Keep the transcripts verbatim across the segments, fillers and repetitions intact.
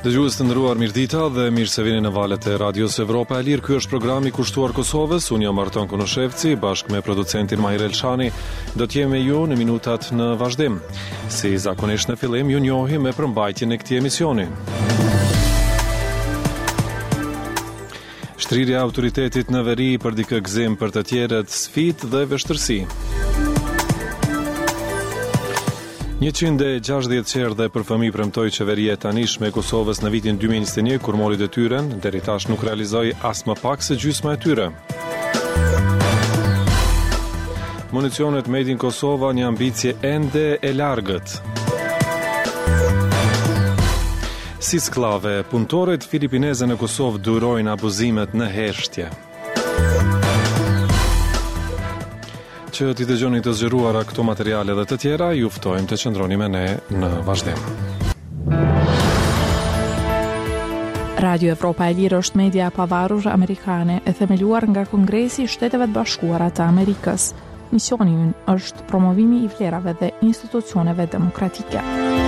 Dëgjues të nderuar, mirëdita dhe mirë se vini në valët e Radios Evropa e Lirë. Ky është programi i kushtuar Kosovës. Unë jam Arton Konoshevci, bashkë me producentin Mahir Elshani. Do të jemi me ju në minutat në vazhdim. Si zakonisht në fillim, ju njohim me përmbajtjen e këtij emisioni. Shtrirja e autoritetit në veri për dikë gëzim për të tjerët, sfidë dhe vështirësi. njëqind e gjashtëdhjetë qerë dhe për fëmijë premtoi qeveria e tanishme e Kosovës në vitin dy mijë e njëzet e një kur mori detyrën, deri tash nuk realizoi as më pak se gjysma e tyre. Municionet made in Kosova, një ambicje ende e largët. Si sklave, punëtorët filipineze në Kosovë durojnë abuzimet në heshtje. Që t'i dëgjoni të zgjeruara këto materiale dhe të tjera, ju ftojmë të qëndroni me ne në vazhdim. Radio Evropa e Lirë është media e pavarur amerikane e themeluar nga Kongresi i Shteteve të Bashkuara të Amerikës. Misioni i ynë është promovimi i vlerave dhe institucioneve demokratike.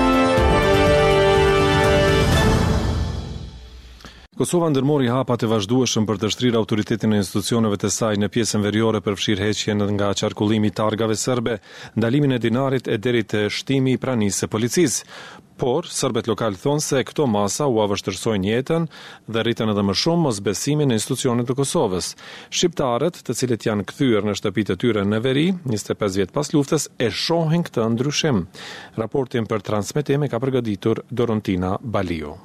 Kosova ndërmori hapat e vazhdueshëm për të shtrirë autoritetin e institucioneve të saj në pjesën veriore për fshirëheqjen nga qarkullimi i targave serbe, ndalimin e dinarit e deri te shtimi i pranisë së policisë. Por serbët lokal thonë se këto masa u avështërsojnë jetën dhe rritën edhe më shumë mosbesimin në institucionet të Kosovës. Shqiptarët, të cilët janë kthyer në shtëpitë e tyre në veri, njëzet e pesë vjet pas luftës, e shohin këtë ndryshim. Raportin për transmetim e ka përgatitur Dorontina Baliu.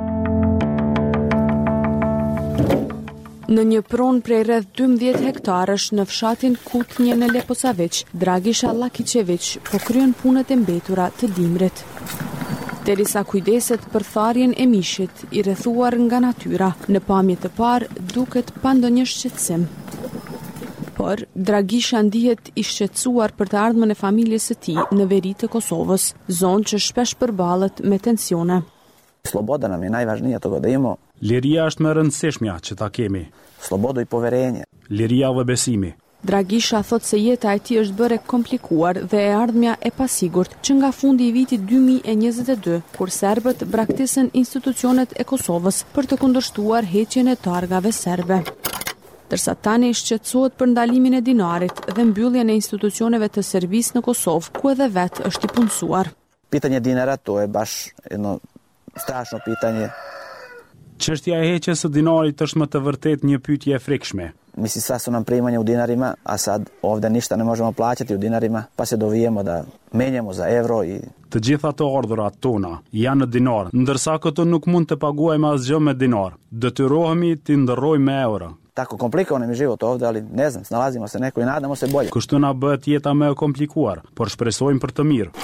Në një pronë prej rreth dymbëdhjetë hektarësh në fshatin Kutnje në Leposavić, Dragisha Lakićević po kryen punët e mbetura të dimrit. Derisa kujdeset për tharjen e mishit i rrethuar nga natyra, në pamje të parë duket pa ndonjë shqetësim. Por Dragisha ndihet i shqetësuar për të ardhmen e familjes së tij në veri të Kosovës, zonë që shpesh përballet me tensione. Sloboda nam je najvažnija, toga da imamo. Liria është më e rëndësishmja që ta kemi. Slobodo i poverenje. Liria dhe besimi. Dragisha thot se jeta e tij është bërë komplikuar dhe e ardhmja e pasigurt që nga fundi i vitit dy mijë e njëzet e dy, kur serbët braktisën institucionet e Kosovës për të kundërshtuar heqjen e targave serbe. Dërsa tani shqetësohet për ndalimin e dinarit dhe mbylljen e institucioneve të Serbisë në Kosovë, ku edhe vetë është i punësuar. Pitanje dinara, to je baš jedno strašno pitanje. Çështja e heqjes së dinarit është më të vërtet një pyetje e frikshme. Misli sad su nam primanja u dinarima, a sad ovde ništa ne možemo plaćati u dinarima, pa se dovijemo da menjamo za euro i Të gjitha të ardhurat tona janë në dinar, ndërsa këto nuk mund të paguajmë asgjë me dinar. Detyrohemi të ndërrojmë me euro. Tako komplikovan je život ovde, ali ne znam, snalazimo se neko i nadamo se bolje. Kështu na bëhet jeta më e komplikuar, por shpresojmë për të mirë.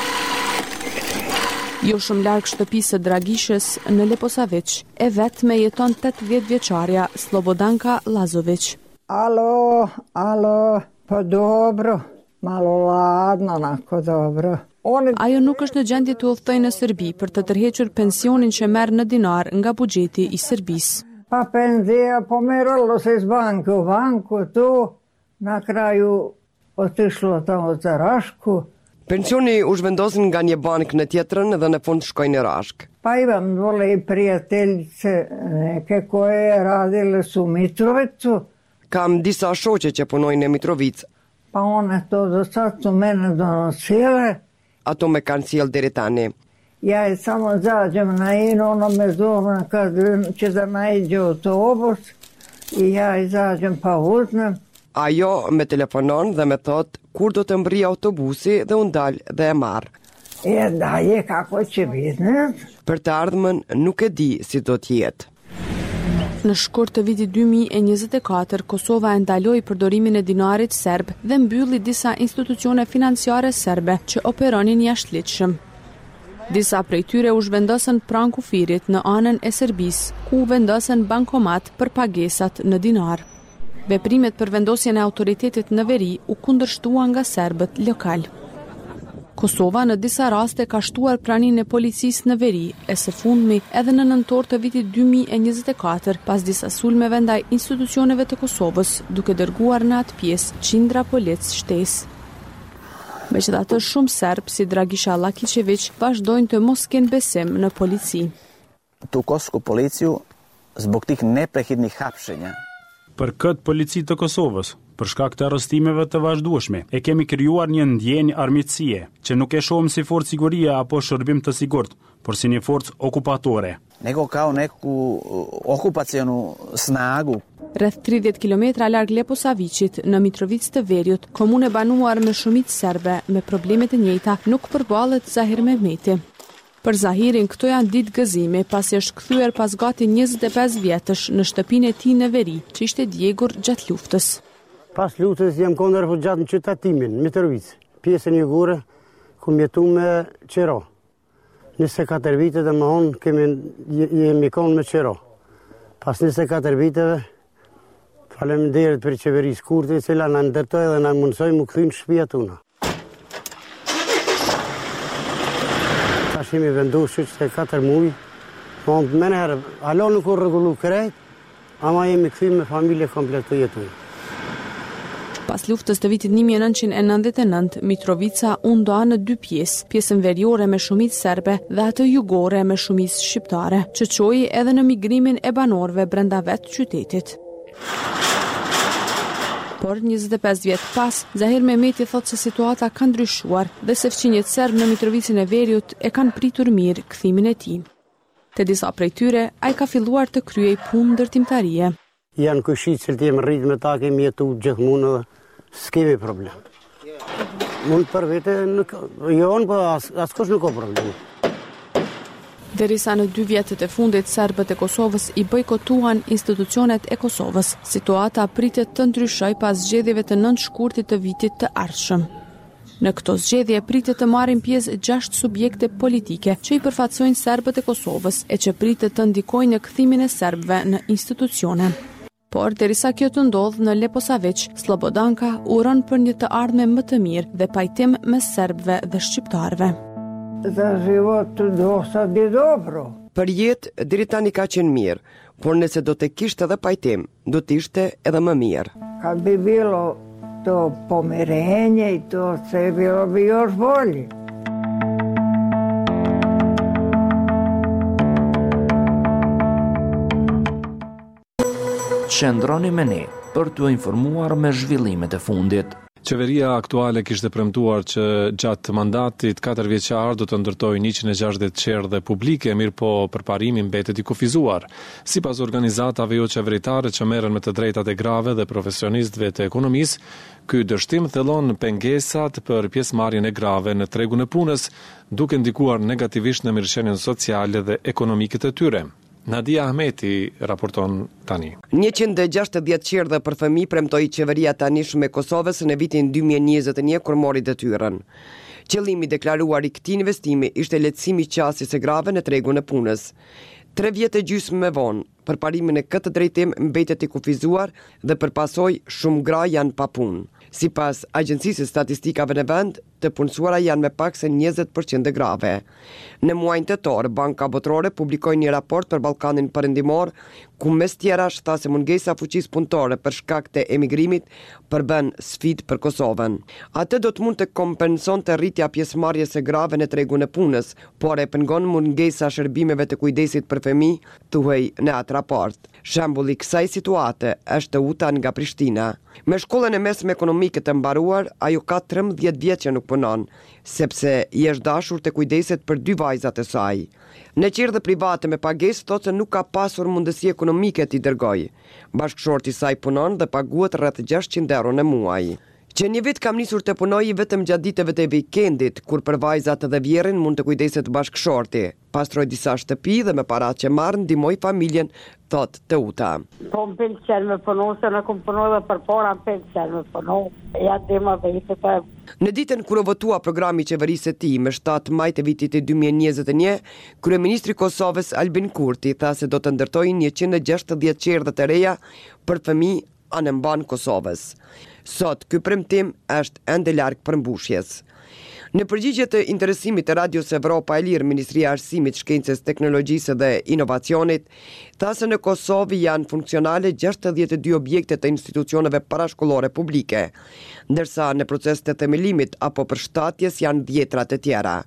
Jo shumë larg shtëpisë së Dragishës në Leposavić, e vetme jeton tetëdhjetë vjeçarja Slobodanka Lazović. Alo, alo, po dobro, malo ladno, onako dobro. Oni... Ajo nuk është në gjendje të udhtojë në Serbi për të tërhequr pensionin që merr në dinar nga buxheti i Serbisë. Pa penzija pomeralo se iz banke u banku, tu na kraju otišlo tamo za Rašku. Pensioni u zhvendosin nga një bank në tjetrën dhe në fund shkoj në Rashk. Pa imam dvole i prijateljice neke koje radile su u Mitrovicu. Kam disa shoqe që punojnë në Mitrovic. Pa one to do sad su mene donosile. Ato me kanë sjell deri tani. Ja i samo zađem na ino, ono me zove kad će da naiđe autobus i ja izađem pa uzmem. Ajo me telefonon dhe me thot kur do të mbri autobusi dhe unë dal dhe e marr. E dalje kako će biti, ne? Për të ardhmen nuk e di si do të jetë. Në shkurt të vitit dy mijë e njëzet e katër, Kosova e ndaloi përdorimin e dinarit serb dhe mbylli disa institucione financiare serbe që operonin jashtëligjshëm. Disa prej tyre u zhvendosën pranë kufirit në anën e Serbisë, ku u vendosën bankomat për pagesat në dinar. Veprimet për vendosjen e autoritetit në veri u kundërshtuan nga serbët lokal. Kosova në disa raste ka shtuar praninë e policisë në veri, e së fundmi edhe në nëntor të vitit dy mijë e njëzet e katër, pas disa sulmeve ndaj institucioneve të Kosovës, duke dërguar në atë pjesë qindra polic shtesë. Megjithatë, shumë serb si Dragisha Lakićević vazhdojnë të mos kenë besim në polici. tu kosovsku policiju zbog tih neprekidnih hapšenja. Për këtë polici të Kosovës, për shkak të arrestimeve të vazhdueshme, e kemi krijuar një ndjenjë armiqësie, që nuk e shohim si forcë sigurie apo shërbim të sigurt, por si një forcë okupatore. Nego kao neku okupacionu snagu. Rreth tridhjetë kilometra larg Leposaviçit, në Mitrovicë të Veriut, komune banuar me shumicë serbe me probleme të njëjta, nuk përballet Zahir Mehmeti. Për Zahirin, këto janë ditë gëzimi, pasi është kthyer pas gati njëzet e pesë vjetësh në shtëpinë e tij në Veri, që ishte djegur gjatë luftës. Pas luftës jam konë refugjat në qytetimin, Mitrovicë, pjesën jugore, ku mjetu me qero. njëzet e katër vite dhe më honë kemi jemi konë me qero. Pas njëzet e katër viteve, faleminderit për qeverisë Kurti, cila na ndërtoi dhe na mundsoi mu kthy në shtëpia tona. Tash jemi vendosur që katër muaj, po më herë, alo nuk u rregullu krejt, ama jemi kthy me familje komplet të jetojmë. Pas luftës të vitit një mijë e nëntëqind e nëntëdhjetë e nëntë, Mitrovica u nda në dy pjesë, pjesën veriore me shumicë serbe dhe atë jugore me shumicë shqiptare, që çoi edhe në migrimin e banorëve brenda vetë qytetit. Por njëzet e pesë vjet pas, Zahir Mehmeti thotë se situata ka ndryshuar dhe se fqinjet serb në Mitrovicën e Veriut e kanë pritur mirë kthimin e tij. Te disa prej tyre, ai ka filluar të kryej punë ndërtimtarie. Janë kushit që të jemi rritë me ta, kemi jetu gjithmonë dhe s'kemi problem. Mund për vete, nuk, jo në, po as, askush nuk ka problem. Derisa në dy vjetët e fundit, serbët e Kosovës i bojkotuan institucionet e Kosovës. Situata pritet të ndryshoj pas zgjedhjeve të nëntë shkurtit të vitit të ardhshëm. Në këto zgjedhje pritet të marrin pjesë gjashtë subjekte politike që i përfaqësojnë serbët e Kosovës e që pritet të ndikojnë në kthimin e serbëve në institucione. Por derisa kjo të ndodh në Leposavić, Slobodanka uron për një të ardhme më të mirë dhe pajtim mes serbëve dhe shqiptarëve. Za život dosta bi dobro. Për jetë, deri tani ka qenë mirë, por nëse do të kishte edhe pajtim, do të ishte edhe më mirë. Kad bi bilo to pomirenje i to sve bilo bi još bolje. Qëndroni me ne për t'u informuar me zhvillimet e fundit. Qeveria aktuale kishte premtuar që gjatë mandatit katër vjeçar do të ndërtojë njëqind e gjashtëdhjetë qerdhe publike, mirë po përparimi mbetet i kufizuar. Sipas organizatave jo qeveritare që merren me të drejtat e grave dhe profesionistëve të ekonomisë, ky dështim thellon pengesat për pjesëmarrjen e grave në tregun e punës, duke ndikuar negativisht në mirëqenien sociale dhe ekonomike të tyre. Nadia Ahmeti raporton tani. njëqind e gjashtëdhjetë qerdhe për fëmijë premtoi qeveria tanishme e Kosovës në vitin dy mijë e njëzet e një kur mori detyrën. Qëllimi deklaruar i këtij investimi ishte lehtësimi i qasjes së grave në tregun e punës. Tre vjet e gjysmë më vonë, përparimin e këtë drejtim mbetet i kufizuar dhe përpasoj shumë gra janë pa punë. Sipas Agjencisë së Statistikave në vend, të punësuara janë me pak se njëzet përqind e grave. Në muajin tetor, Banka Botërore publikoi një raport për Ballkanin Perëndimor, ku mes tjerash tha se mungesa fuqisë punëtore për shkak të emigrimit përbën sfidë për Kosovën. Atë do të mund të kompensonte rritja pjesëmarrjes së grave në tregun e punës, por e pengon mungesa shërbimeve të kujdesit për fëmijë, thuhej në atë raport. Shembulli i kësaj situate është Uta nga Prishtina. Me shkollën e mesme ekonomike të mbaruar, ajo ka trembëdhjetë vjet që nuk punon, sepse i është dashur të kujdeset për dy vajzat e saj. Në qerdhe private me pagesë thotë se nuk ka pasur mundësi ekonomike t'i dërgoj. Bashkëshorti i saj punon dhe paguhet rreth gjashtëqind euro në muaj. Që një vit kam nisur të punoj vetëm gjatë ditëve të vikendit, kur për vajzat dhe vjerin mund të kujdeset bashkëshorti. Pastroj disa shtëpi dhe me parat që marr ndihmoj familjen, thot të Uta. Po më pëlqen me punu, se në kom punu dhe për para më pëlqen me punu. Ja dima vete të... Në ditën kur u votua programi i qeverisë së tij me shtatë maj të vitit të dy mijë e njëzet e një, kryeministri i Kosovës Albin Kurti tha se do të ndërtojë njëqind e gjashtëdhjetë qerdhe të reja për fëmijë anë mban Kosovës. Sot ky premtim është ende larg përmbushjes. Në përgjigje të interesimit të Radios Evropa e Lirë, Ministria e Arsimit, Shkencës, Teknologjisë dhe Inovacionit tha se në Kosovë janë funksionale gjashtëdhjetë e dy objekte të institucioneve parashkollore publike, ndërsa në proces të themelimit apo përshtatjes janë dhjetra të tjera.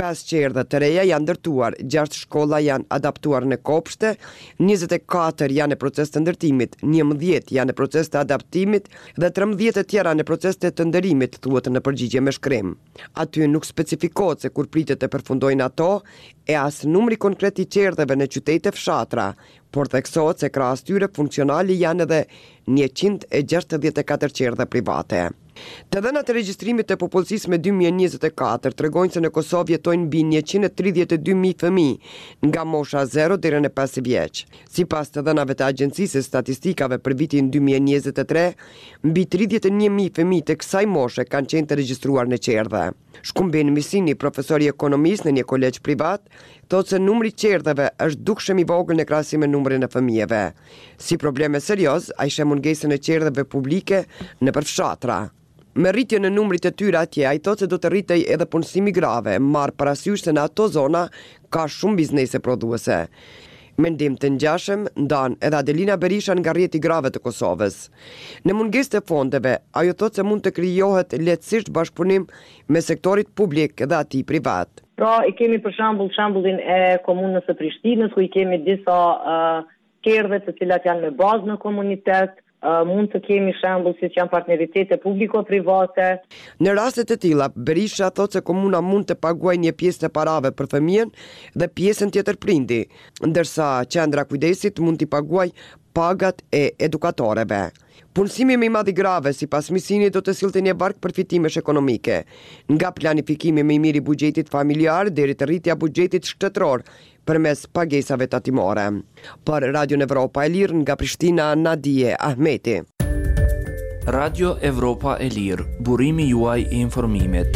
pesë qerdha të reja janë ndërtuar, gjashtë shkolla janë adaptuar në kopshte, njëzet e katër janë në proces të ndërtimit, njëmbëdhjetë janë në proces të adaptimit dhe trembëdhjetë të tjera në proces të të ndërimit, thuhet në përgjigje me shkrim. Aty nuk specifikohet se kur pritet të përfundojnë ato, e as numri konkret i qerdheve në qytete fshatra, por theksohet se krahas tyre funksionale janë edhe njëqind e gjashtëdhjetë e katër qerdhe private. Të dhënat e regjistrimit të popullsisë me dy mijë e njëzet e katër tregojnë se në Kosovë jetojnë mbi njëqind e tridhjetë e dy mijë fëmijë nga mosha zero deri në pesë vjeç. Sipas të dhënave të Agjencisë së Statistikave për vitin dy mijë e njëzet e tre, mbi tridhjetë e një mijë fëmijë të kësaj moshe kanë qenë të regjistruar në qerdhe. Shkumbin Misini, profesor i ekonomisë në një kolegj privat, thotë se numri i qerdheve është dukshëm i vogël në krahasim me numrin e fëmijëve. Si probleme serioz, ai sheh mungesën e qerdheve publike nëpër fshatra. Me rritje në numrit të tyre atje, ai thotë se do të rritej edhe punësimi grave, marr parasysh se në ato zona ka shumë biznese prodhuese. Mendim të ngjashëm ndan edhe Adelina Berisha nga rrjeti i grave të Kosovës. Në mungesë të fondeve, ajo thotë se mund të krijohet lehtësisht bashkëpunim me sektorit publik dhe atij privat. Pra, i kemi për shembull shembullin e komunës së Prishtinës, ku i kemi disa uh, qerdhe të cilat janë me bazë në komunitet. Uh, mund të kemi shembull siç janë partneritete publiko-private. Në raste të tilla, Berisha thotë se komuna mund të paguajë një pjesë të parave për fëmijën dhe pjesën tjetër prindi, ndërsa qendra kujdesit mund t'i paguajë pagat e edukatorëve. Punësimi më i madh i grave, sipas Misini, do të sillte një bark përfitimesh ekonomike, nga planifikimi më i mirë i buxhetit familjar deri te rritja e buxhetit shtetëror përmes pagesave tatimore. Për Radio Evropa e Lirë nga Prishtina, Nadije Ahmeti. Radio Evropa e Lirë, burimi juaj i informimit.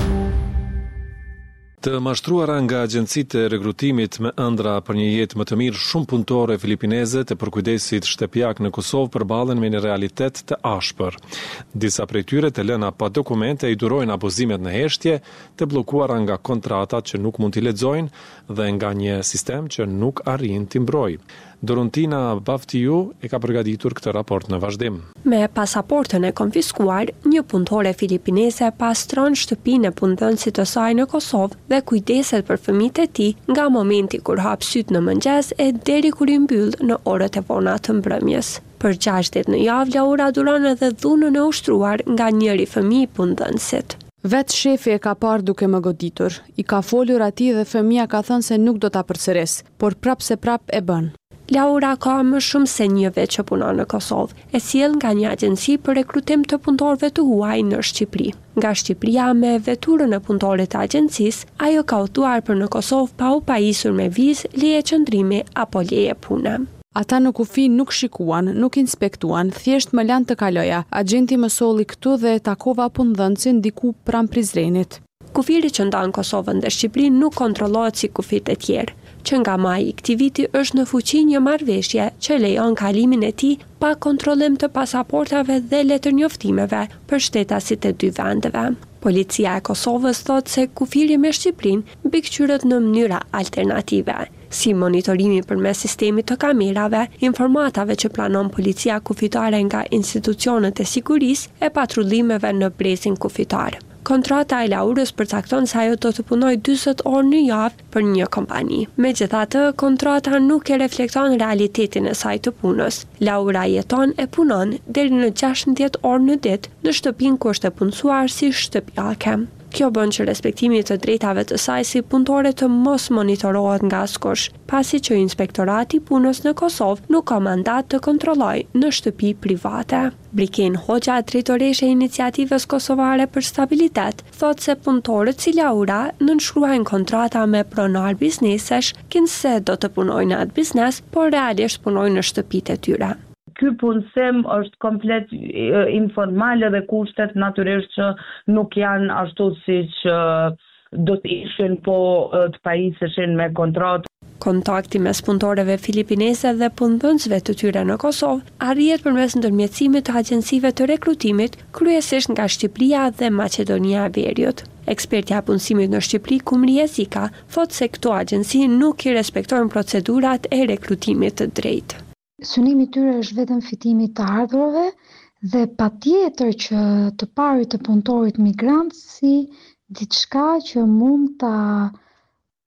Të mashtruara nga agjencitë e rekrutimit me ëndra për një jetë më të mirë, shumë punëtore filipineze të përkujdesit shtëpiak në Kosovë përballen me një realitet të ashpër. Disa prej tyre të lëna pa dokumente i durojnë abuzimet në heshtje, të bllokuara nga kontratat që nuk mund t'i lexojnë dhe nga një sistem që nuk arrin t'i mbrojë. Dorontina Baftiu e ka përgatitur këtë raport në vazhdim. Me pasaportën e konfiskuar, një punëtore filipineze pastron shtëpinë e punëdhënësit të saj në Kosovë dhe kujdeset për fëmijët e tij nga momenti kur hap syt në mëngjes e deri kur i mbyll në orët e vona të mbrëmjes. Për gjashtë ditë në javë, Laura duron edhe dhunën e ushtruar nga njëri fëmijë punëdhënësit. Vetë shefi e ka parë duke më goditur. I ka folur atij dhe fëmia ka thënë se nuk do ta përsëris, por prap se prap e bën. Laura ka më shumë se një vit që punon në Kosovë, e sjell nga një agjenci për rekrutim të punëtorëve të huaj në Shqipëri. Nga Shqipëria me veturën e punëtorit të agjencisë, ajo ka udhëtuar për në Kosovë pa u pajisur me vizë, leje qëndrimi apo leje pune. Ata në kufi nuk shikuan, nuk inspektuan, thjesht më lanë të kaloja. Agenti më solli këtu dhe takova punëdhënësin diku pranë Prizrenit. Kufiri që ndan Kosovën dhe Shqipërinë nuk kontrollohet si kufit e tjerë, që nga maji i këtij viti është në fuqi një marrëveshje që lejon kalimin e tij pa kontrollim të pasaportave dhe letërnjoftimeve për shtetasit e dy vendeve. Policia e Kosovës thotë se kufiri me Shqipërinë mbikëqyret në mënyra alternative, si monitorimi përmes sistemit të kamerave, informatave që planon policia kufitare nga institucionet e sigurisë e patrullimeve në brezin kufitar. Kontrata e Laurës përcakton se ajo do të punojë dyzet orë në javë për një kompani. Megjithatë, kontrata nuk e reflekton realitetin e saj të punës. Laura jeton e punon deri në gjashtëdhjetë orë në ditë në shtëpinë ku është e punësuar si shtëpiake. Kjo bën që respektimi të drejtave të saj si punëtore të mos monitorohet nga askush, pasi që Inspektorati i Punës në Kosovë nuk ka mandat të kontrollojë në shtëpi private. Briken Hoxha, drejtoresha e Iniciativës Kosovare për Stabilitet, thotë se punëtorët si Laura nënshkruajnë kontrata me pronar biznesesh, kinse do të punojnë në atë biznes, por realisht punojnë në shtëpitë e tyre. Ky punësim është komplet informal dhe kushtet natyrisht që nuk janë ashtu siç do të ishin po të pajiseshin me kontratë. Kontakti mes punëtorëve filipineze dhe punëdhënësve të tyre në Kosovë arrihet përmes ndërmjetësimit të agjencive të rekrutimit, kryesisht nga Shqipëria dhe Maqedonia e Veriut. Ekspertja e punësimit në Shqipëri, Kumri Ezika, thotë se këto agjenci nuk i respektojnë procedurat e rekrutimit të drejtë. Synimi i tyre është vetëm fitimi i të ardhurave dhe patjetër që të parit të punëtorit migrant si diçka që mund ta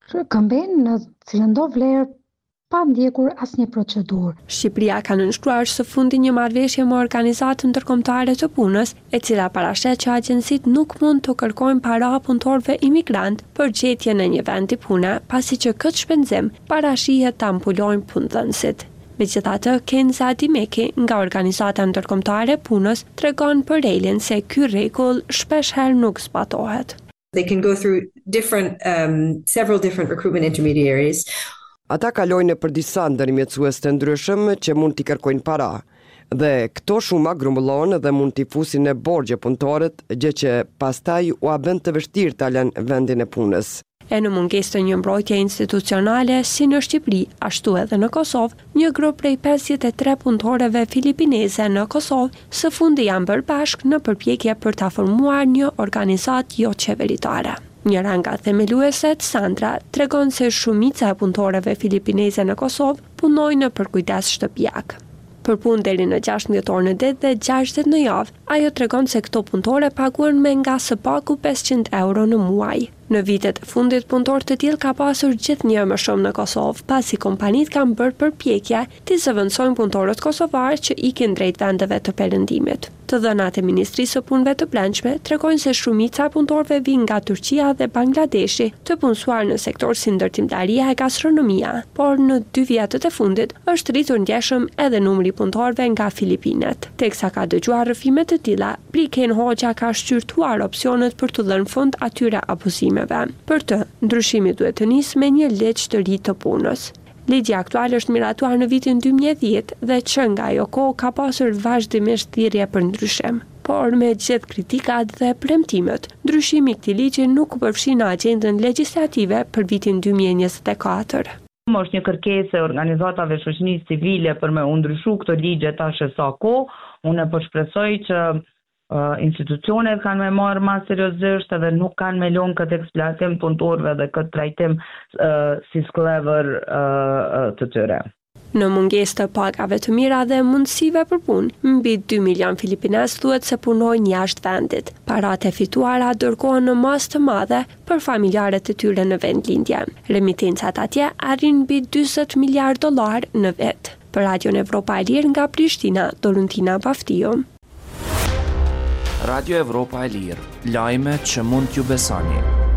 kampen në cilën do vlerë pa ndjekur asnjë procedurë. Shqipëria ka nënshkruar së fundi një marrëveshje me Organizatën Ndërkombëtare të Punës, e cila parashet që agjencitë nuk mund të kërkojnë para punëtorëve imigrant për gjetje në një vend pune, pasi që këtë shpenzim parashihet ta mbulojnë punëdhënësit. Megjithatë, Kenza Dimeki nga Organizata Ndërkombëtare e Punës tregon për Relin se ky rregull shpesh herë nuk zbatohet. They can go through different um, several different recruitment intermediaries. Ata kalojnë për disa ndërmjetësues të ndryshëm që mund t'i kërkojnë para, dhe këto shuma grumbullon dhe mund t'i fusin në borxhe punëtorët, gjë që pastaj u a bën të vështirë ta lënë vendin e punës. E në mungesë të një mbrojtje institucionale, si në Shqipëri, ashtu edhe në Kosovë, një grup prej pesëdhjetë e tre punëtorëve filipineze në Kosovë së fundi janë bërë bashkë në përpjekje për ta formuar një organizatë jo qeveritare. Njëra nga themelueset, Sandra, tregon se shumica e punëtorëve filipineze në Kosovë punojnë në përkujdes shtëpiak. Për punë deri në gjashtëdhjetë dhjetor në det dhe gjashtëdhjetë në javë, ajo tregon se këto punëtore paguhen me nga së paku pesëqind euro në muaj. Në vitet e fundit, punëtor të tillë ka pasur gjithnjë më shumë në Kosovë, pasi kompanitë kanë bërë përpjekje të zëvendësojnë punëtorët kosovarë që ikin drejt vendeve të perëndimit. Të dhënat e Ministrisë së Punëve të Brendshme tregojnë se shumica e punëtorëve vijnë nga Turqia dhe Bangladeshi, të punësuar në sektor si ndërtimtaria e gastronomia, por në dy vjetët e fundit është rritur ndjeshëm edhe numri i punëtorëve nga Filipinet. Teksa ka dëgjuar rrëfime të tilla, Briken Hoxha ka shqyrtuar opsionet për të dhënë fund atyre abuzimeve. Për të, ndryshimi duhet të nisë me një ligj të ri të punës. Ligji aktual është miratuar në vitin dy mijë e dhjetë dhe që nga ajo kohë ka pasur vazhdimisht thirrje për ndryshim. Por me gjithë kritikat dhe premtimet, ndryshimi i këtij ligji nuk u përfshi në agjendën legjislative për vitin dy mijë e njëzet e katër. Është një kërkesë e organizatave shoqërisë civile për me u ndryshu këto ligje tash e sa kohë. Unë po shpresoj që Uh, institucionet kanë me marrë ma seriozisht edhe nuk kanë me lënë këtë eksploatim punëtorëve dhe këtë trajtim uh, si sklever uh, të tyre. Në mungesë të pagave të mira dhe mundësive për punë, mbi dy milion filipinez thuhet se punojnë jashtë vendit. Paratë e fituara dërgohen në masë të madhe për familjarët e tyre në vendlindje. Remitencat atje arrin mbi dyzet miliard dollar në vit. Për Radion Evropa e Lirë nga Prishtina, Dorentina Baftiu. Radio Evropa e Lirë, lajme që mund t'ju besoni.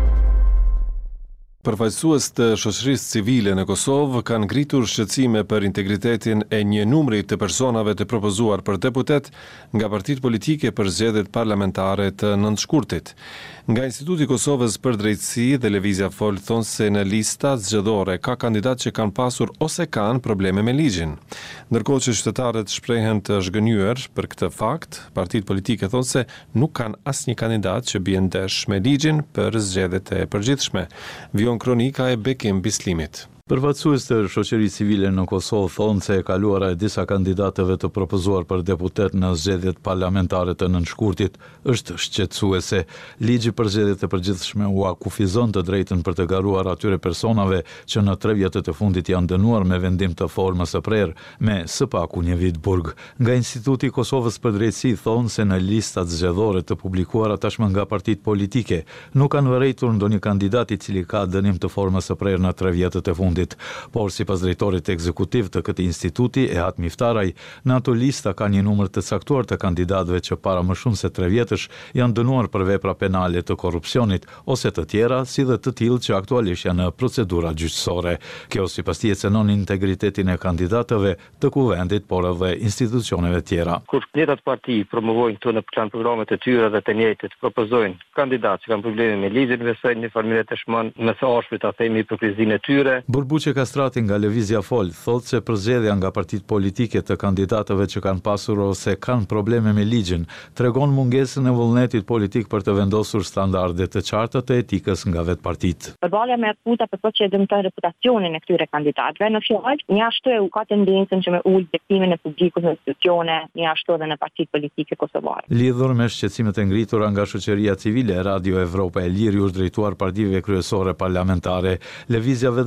Përfaqësues të shoqërisë civile në Kosovë kanë ngritur shqetësime për integritetin e një numri të personave të propozuar për deputet nga partitë politike për zgjedhjet parlamentare të nëntëshkurtit. Nga Instituti i Kosovës për Drejtësi dhe Lëvizja Fol thonë se në lista zgjedhore ka kandidatë që kanë pasur ose kanë probleme me ligjin. Ndërkohë që qytetarët shprehen të zhgënjur për këtë fakt, partitë politike thonë se nuk kanë asnjë kandidat që bie ndesh me ligjin për zgjedhjet e përgjithshme. Vion kronika e Bekim Bislimit. Përfaqësues të shoqërisë civile në Kosovë thonë se e kaluara e disa kandidatëve të propozuar për deputet në zgjedhjet parlamentare të nënshkurtit është shqetësuese. Ligji për zgjedhjet e përgjithshme u akufizon të drejtën për të garuar atyre personave që në tre vjetët e fundit janë dënuar me vendim të formës së prerë me së paku një vit burg. Nga Instituti i Kosovës për Drejtësi thonë se në listat zgjedhore të publikuara tashmë nga partitë politike nuk kanë vërejtur ndonjë kandidat i cili ka dënim të formës së prerë në tre vjetët e fundit. Por si pas drejtorit ekzekutiv të këtij instituti, Ehat Miftaraj, në ato lista ka një numër të caktuar të kandidatëve që para më shumë se tre vjetësh janë dënuar për vepra penale të korrupsionit ose të tjera, si dhe të tillë që aktualisht janë në procedura gjyqësore. Kjo sipas tij cënon integritetin e kandidatëve të kuvendit, por edhe institucioneve tjera. Kur njëjtat parti promovojnë këto në plan programet e tyre dhe të njëjtit propozojnë kandidatë që kanë probleme me ligjin, besojnë një farë të shmon me së ashprit ta themi hipokrizinë e tyre. Burbuqe Kastrati nga Lëvizja Fol thotë se përzgjedhja nga partitë politike të kandidatëve që kanë pasur ose kanë probleme me ligjin tregon mungesën e vullnetit politik për të vendosur standarde të qarta të etikës nga vetë partitë. Përballja me akuza për të që dëmton reputacionin e këtyre kandidatëve, në fjalë, një ashtu e ka tendencën që me ul bekimin e publikut në institucione, një ashtu edhe në partitë politike kosovare. Lidhur me shqetësimet e ngritura nga shoqëria civile, Radio Evropa e Lirë u është drejtuar partive kryesore parlamentare. Lëvizja vetëvendosje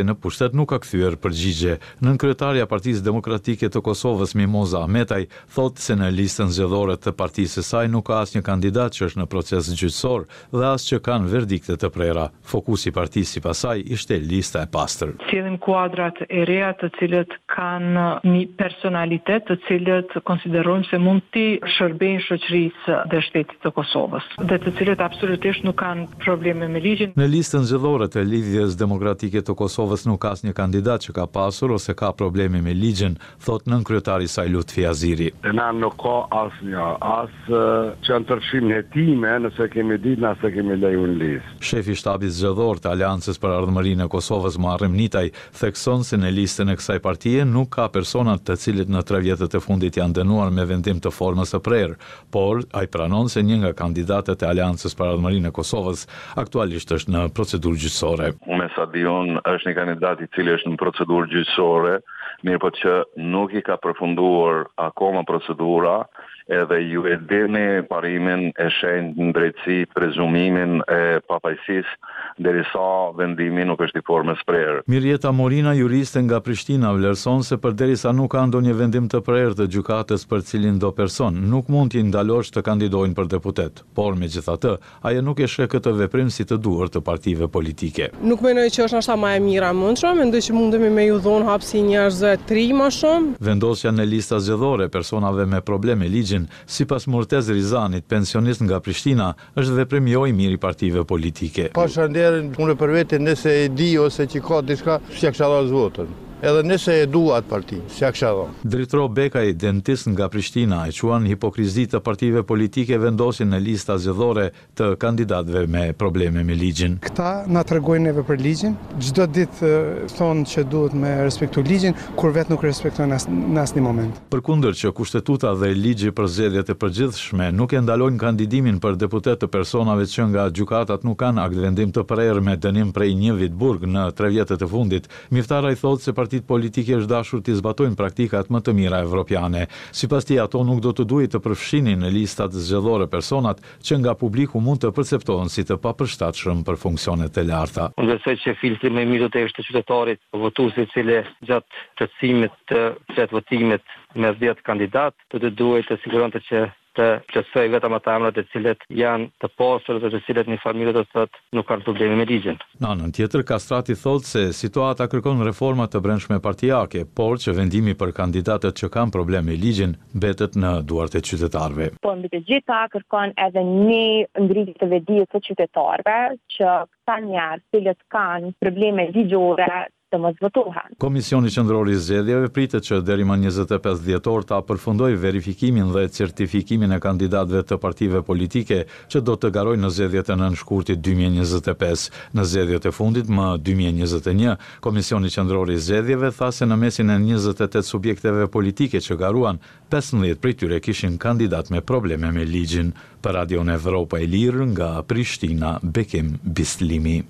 pjesë në pushtet nuk ka kthyer përgjigje. Nënkryetaria e Partisë Demokratike të Kosovës Mimoza Ahmetaj thotë se në listën zgjedhore të partisë së saj nuk ka asnjë kandidat që është në proces gjyqësor dhe as që kanë verdikte të prera. Fokusi i partisë sipas saj ishte lista e pastër. Sillim kuadrat e reja të cilët kanë një personalitet të cilët konsiderojmë se mund të shërbejnë shoqërisë dhe shtetit të Kosovës dhe të cilët absolutisht nuk kanë probleme me ligjin. Në listën zgjedhore të Lidhjes Demokratike të Kosovës nuk ka asnjë kandidat që ka pasur ose ka probleme me ligjin, thot nënkryetari i saj Lutfi Aziri. Na nuk ka asnjë, as që ndërshim hetime nëse kemi ditë nëse kemi leju në listë. Shefi i shtabit zgjedhor të Aleancës për Ardhmërinë e Kosovës Muharrem Nitaj thekson se në listën e kësaj partie nuk ka persona të cilët në tre vjetët e fundit janë dënuar me vendim të formës së prerë, por ai pranon se një nga kandidatët e Aleancës për Ardhmërinë e Kosovës aktualisht është në procedurë gjyqësore. Me sa di unë, është një kandidat i cili është në procedurë gjyqësore, mirë po që nuk i ka përfunduar akoma procedura, edhe ju e dini parimin e shenjtë në drejtësi, prezumimin e papajësisë, derisa vendimi nuk është i formës prerë. Mirjeta Morina, juriste nga Prishtina, vlerëson se përderisa nuk ka ndonjë vendim të prerë të gjykatës për cilin do person, nuk mund t'i ndalosh të kandidojnë për deputet. Por megjithatë, ajo nuk e sheh këtë veprim si të duhur të partive politike. Nuk mendoj që është ashta më e mira mundshme, mendoj që mundemi me ju dhon hapësi njerëzve të ri më shumë. Vendosja në lista zgjedhore personave me probleme ligjin, sipas Murtez Rizanit, pensionist nga Prishtina, është veprim jo i mirë i partive politike. Pashanderen, unë për vete nëse e di ose që ka diçka, s'ja kisha dhënë votën. Edhe nëse e dua atë parti, s'ja kisha dhënë. Dritro Bekaj, dentist nga Prishtina, e quan hipokrizi të partive politike vendosin në lista zgjedhore të kandidatëve me probleme me ligjin. Këta na tregojnë neve për ligjin, çdo ditë thonë që duhet me respektu ligjin, kur vetë nuk respektojnë në asnjë moment. Përkundër që kushtetuta dhe ligji për zgjedhjet e përgjithshme nuk e ndalojnë kandidimin për deputet të personave që nga gjykatat nuk kanë akt vendim të prerë me dënim prej një vit burg në tre vjetët e fundit, Miftaraj thotë se partitë politike është dashur të zbatojnë praktikat më të mira evropiane. Sipas tij, ato nuk do të duhet të përfshinin në listat zgjedhore personat që nga publiku mund të perceptohen si të papërshtatshëm për funksionet e larta. Unë besoj që filtri më i mirë do të ishte qytetarit, votuesi i cili gjatë plotësimit të çet votimit me dhjetë kandidat, do të duhet të siguronte që të plotësoj vetëm ata emrat e cilët janë të pastër dhe të cilët një familje do të thotë nuk kanë probleme me ligjin. Në anën tjetër, Kastrati thotë se situata kërkon reforma të brendshme partijake, por që vendimi për kandidatët që kanë probleme me ligjin mbetet në duart e qytetarëve. Po mbi të gjitha kërkon edhe një ngritje të vetdijes së qytetarëve që këta njerëz cilët kanë probleme ligjore të mos votohen. Komisioni Qendror i Zgjedhjeve pritet që deri më njëzet e pesë dhjetor ta përfundojë verifikimin dhe certifikimin e kandidatëve të partive politike që do të garojnë në zgjedhjet e nënshkurtit dy mijë e njëzet e pesë. Në zgjedhjet e fundit më dy mijë e njëzet e një, Komisioni Qendror i Zgjedhjeve tha se në mesin e njëzet e tetë subjekteve politike që garuan, pesëmbëdhjetë prej tyre kishin kandidat me probleme me ligjin. Për Radion Evropa e Lirë nga Prishtina, Bekim Bislimi.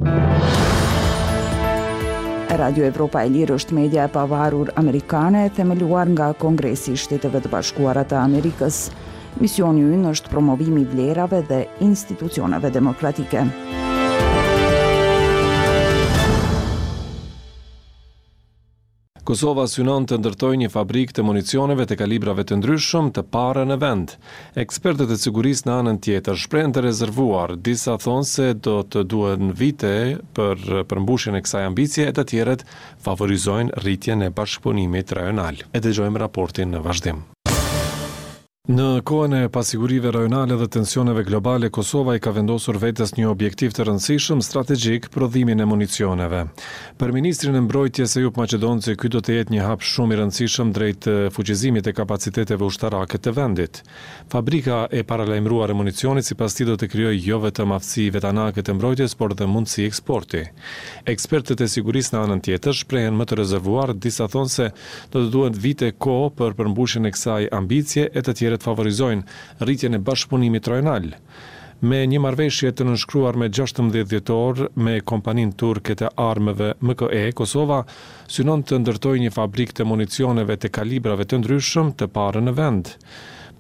Radio Evropa e Lirë është media e pavarur amerikane themeluar nga Kongresi i Shteteve të Bashkuara të Amerikës. Misioni i ynë është promovimi i vlerave dhe institucioneve demokratike. Kosova synon të ndërtojë një fabrikë të municioneve të kalibrave të ndryshëm të parë në vend. Ekspertët e sigurisë në anën tjetër shprehen të rezervuar, disa thonë se do të duhen vite për përmbushjen e kësaj ambicie, e të tjerët favorizojnë rritjen e bashkëpunimit rajonal. E dëgjojmë raportin në vazhdim. Në kohën e pasigurive rajonale dhe tensioneve globale, Kosova i ka vendosur vetes një objektiv të rëndësishëm strategjik, prodhimin e municioneve. Për ministrin e mbrojtjes Ejup Maqedonci, ky do të jetë një hap shumë i rëndësishëm drejt fuqizimit e kapaciteteve ushtarake të vendit. Fabrika e paralajmëruar e municionit sipas tij do të krijojë jo vetëm aftësi vetanake të mbrojtjes, por dhe mundësi eksporti. Ekspertët e sigurisë në anën tjetër shprehen më të rezervuar, disa thonë se do të duhet vite kohë për përmbushjen e kësaj ambicie, e të tjerë të favorizojnë rritjen e bashkëpunimit rajonal. Me një marrëveshje të nënshkruar me gjashtëmbëdhjetë dhjetor me kompaninë turke të armëve M K E, Kosova synon të ndërtojë një fabrikë të municioneve të kalibrave të ndryshëm të parë në vend.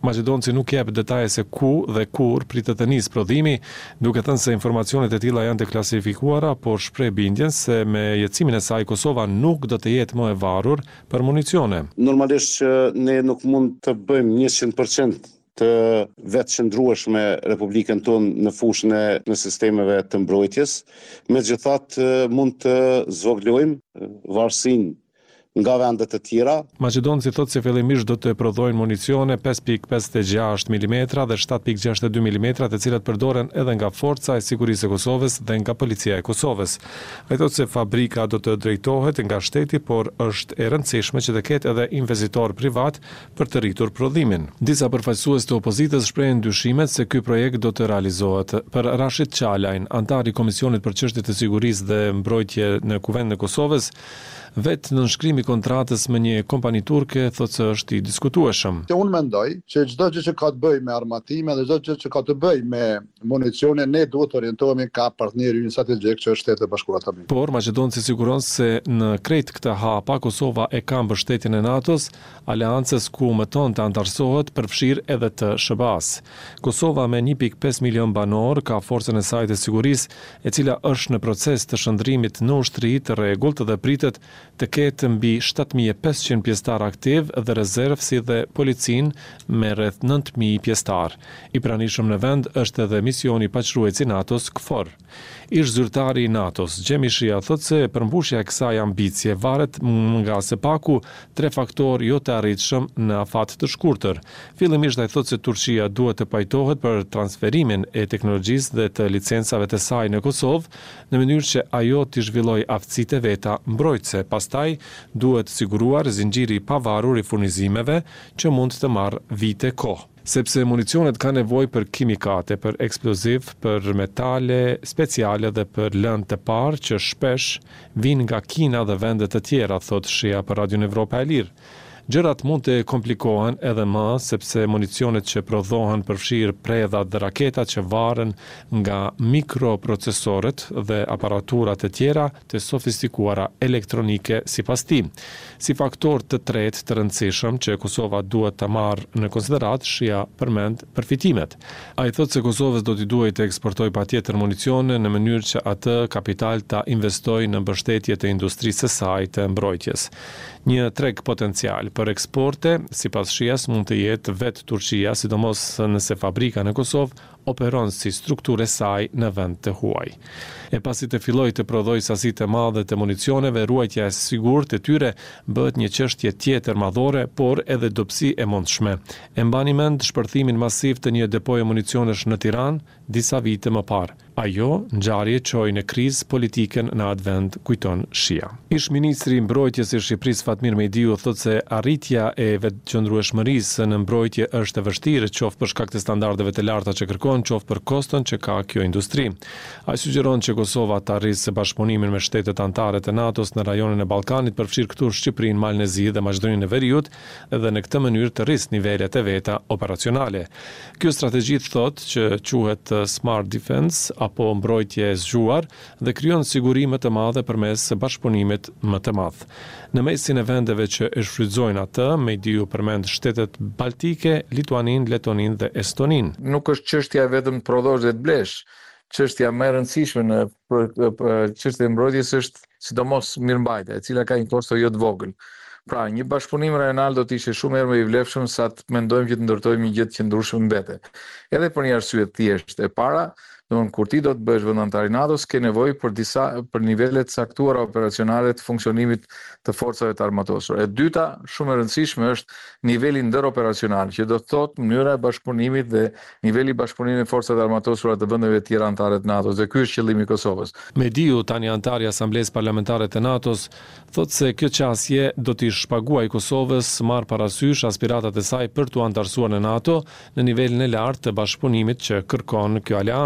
Maqedonci nuk jep detaje se ku dhe kur pritet të nisë prodhimi, duke thënë se informacionet e tilla janë të klasifikuara, por shpreh bindjen se me jetësimin e saj Kosova nuk do të jetë më e varur për municione. Normalisht që ne nuk mund të bëjmë njëqind përqind të vetë qëndrueshme Republikën tonë në fushën e në sistemeve të mbrojtjes, megjithatë mund të zvoglojmë varësinë nga vendet e tjera. Maqedonci thotë se fillimisht do të prodhojnë municione pesë pikë pesëdhjetë e gjashtë milimetra dhe shtatë pikë gjashtëdhjetë e dy milimetra, të cilat përdoren edhe nga Forca e Sigurisë e Kosovës dhe nga Policia e Kosovës. Ai thotë se fabrika do të drejtohet nga shteti, por është e rëndësishme që të ketë edhe investitor privat për të rritur prodhimin. Disa përfaqësues të opozitës shprehin dyshimet se ky projekt do të realizohet. Për Rashid Çalajn, antar i Komisionit për çështjet e sigurisë dhe mbrojtje në Kuvendin e Kosovës, vetë nënshkrimi i kontratës me një kompani turke thotë se është i diskutueshëm. Unë mendoj që çdo gjë që ka të bëjë me armatime dhe çdo gjë që ka të bëjë me municione, ne duhet të orientohemi ka partneri ynë strategjik që është Shtetet e Bashkuara të Amerikës. Por maqedonci siguron se në krejt këtë hapa Kosova e ka mbështetjen e NATO-s, aleancës ku mëton të antarësohet përfshir edhe të S B A-s. Kosova me një pikë pesë milion banor ka forcën e saj të sigurisë, e cila është në proces të shndrimit në ushtri të rregullt dhe pritet të ketë mbi shtatë mijë e pesëqind pjesëtar aktiv dhe rezervë si dhe policin me rreth nëntë mijë pjesëtar. I pranishëm në vend është edhe misioni paqëruesi i NATO-s KFOR. Ish zyrtari i NATO-s, Gjemi Shia, thotë se përmbushja e kësaj ambicie varet nga së paku tre faktorë jo të arritshëm në afat të shkurtër. Fillimisht ai thotë se Turqia duhet të pajtohet për transferimin e teknologjisë dhe të licencave të saj në Kosovë, në mënyrë që ajo të zhvillojë aftësitë e veta mbrojtëse. Pastaj duhet siguruar zinxhiri i pavarur i furnizimeve që mund të marrë vite kohë. Sepse municionet ka nevojë për kimikate, për eksploziv, për metale speciale dhe për lëndë të parë që shpesh vijnë nga Kina dhe vende të tjera, thotë Shia për Radion Evropa e Lirë. Gjërat mund të komplikohen edhe më sepse municionet që prodhohen përfshir predhat dhe raketat që varen nga mikroprocesorët dhe aparaturat e tjera të sofistikuara elektronike sipas tij. Si faktor të tretë të rëndësishëm që Kosova duhet ta marrë në konsiderat, Shia përmend përfitimet. Ai thotë se Kosovës do t'i duhet të eksportojë patjetër municione në mënyrë që atë kapital ta investojë në mbështetje të industrisë së saj të mbrojtjes. Një treg potencial për eksporte, sipas Shias, mund të jetë vetë Turqia, sidomos nëse fabrika në Kosovë operon si strukturë e saj në vend të huaj. E pasi të filloj të prodhoj sasitë e madhe të municioneve, ruajtja e sigurt e tyre bëhet një çështje tjetër madhore, por edhe dobësi e mundshme. E mbani mend shpërthimin masiv të një depoje municionesh në Tiranë disa vite më parë. Ajo ngjarje çoi në krizë politiken në atë vend, kujton Shia. Ish ministri i mbrojtjes i Shqipërisë Fatmir Mejdiu thotë se arritja e vetëqëndrueshmërisë në mbrojtje është e vështirë, qoftë për shkak të standardeve të larta që kërkon, qoftë për koston që ka kjo industri. Ai sugjeron që Kosova të arrisë bashkëpunimin me shtetet anëtare të NATO-s në rajonin e Ballkanit, përfshir këtu Shqipërinë, Malnezi dhe Maqedoninë e Veriut, dhe në këtë mënyrë të rrisë nivelet e veta operacionale. Kjo strategji thotë që quhet Smart Defense apo mbrojtje e zgjuar dhe krijon siguri më të madhe përmes bashkëpunimit më të madh. Në mesin e vendeve që e shfrytëzojnë atë, Mejdiu përmend shtetet baltike, Lituaninë, Letoninë dhe Estoninë. Nuk është çështja vetëm të prodhosh dhe të blesh. Çështja më e rëndësishme në çështjen e mbrojtjes është sidomos mirëmbajtja, e cila ka një kosto jo të vogël. Pra, një bashkëpunim rajonal do të ishte shumë herë më i vlefshëm sa të mendojmë që të ndërtojmë një gjë të qëndrueshme mbete. Edhe për një arsye të thjeshtë. E para, domthonë kur ti do të bësh vendantari i NATO-s, ke nevojë për disa për nivele të caktuara operacionale të funksionimit të forcave të armatosura. E dyta, shumë e rëndësishme është niveli ndëroperacional, që do të thotë mënyra e bashkëpunimit dhe niveli i bashkëpunimit me forcat armatosura të vendeve të tjera anëtare të NATO-s. Dhe ky është qëllimi i Kosovës. Mejdiu, tani antar i Asamblesë Parlamentare të NATO-s, thotë se kjo qasje do t'i shpaguajë Kosovës marr parasysh aspiratat e saj për t'u antarësuar në NATO në nivelin e lartë të bashkëpunimit që kërkon kjo aleancë.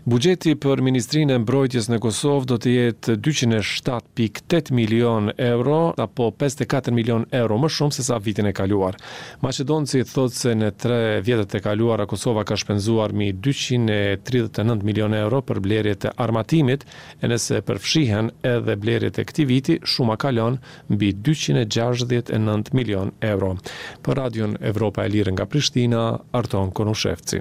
Buxheti për Ministrinë e Mbrojtjes në Kosovë do të jetë dyqind e shtatë pikë tetë milion euro apo pesëdhjetë e katër milion euro më shumë se sa vitin e kaluar. Maqedonci thotë se në tre vjetët e kaluara Kosova ka shpenzuar mbi dyqind e tridhjetë e nëntë milion euro për blerjet e armatimit, e nëse përfshihen edhe blerjet e këtij viti, shuma kalon mbi dyqind e gjashtëdhjetë e nëntë milion euro. Për Radion Evropa e Lirë nga Prishtina, Arton Konushevci.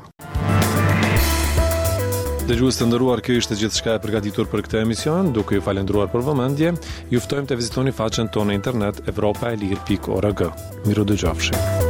Dëgjues të nderuar, kjo ishte gjithçka e përgatitur për këtë emision, duke ju falendruar për vëmendje. Ju ftojmë të vizitoni faqen tonë në internet evropaelir pikë org. Miru dëgjofshi.